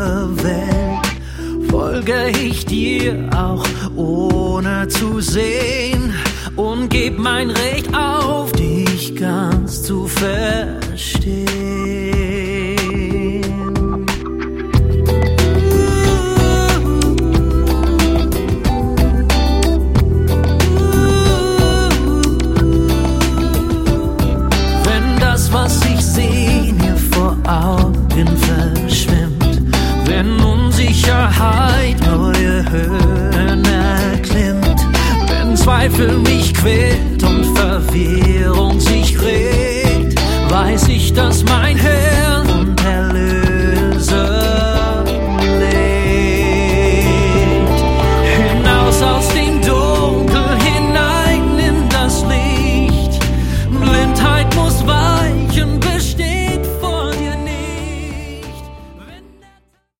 dieser Welt folge ich dir auch ohne zu sehen und geb mein Recht auf, dich ganz zu verstehen. Wenn das, was ich sehe, mir vor Augen verschwimmt, wenn Unsicherheit neue Höhen erklimmt, wenn Zweifel mich quält und Verwirrung sich regt, weiß ich, dass mein Herz